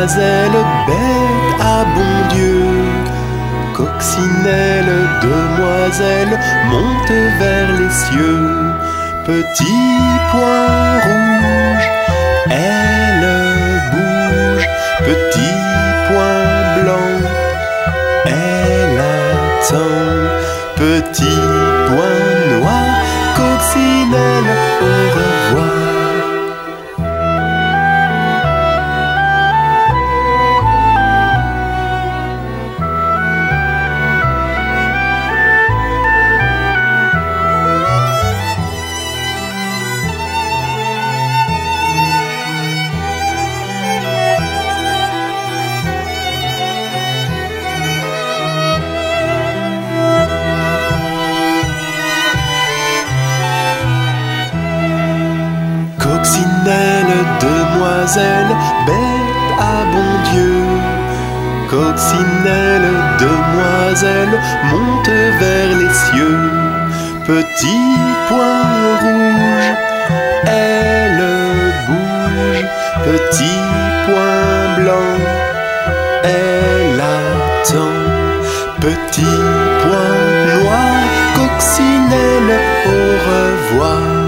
demoiselle, bête à bon Dieu. Coccinelle, demoiselle, monte vers les cieux. Petit point rouge, elle bouge. Petit point blanc, elle attend. Petit point noir, coccinelle, au revoir. Coccinelle, demoiselle, bête à bon Dieu. Coccinelle, demoiselle, monte vers les cieux. Petit point rouge, elle bouge. Petit point blanc, elle attend. Petit point noir, coccinelle, au revoir.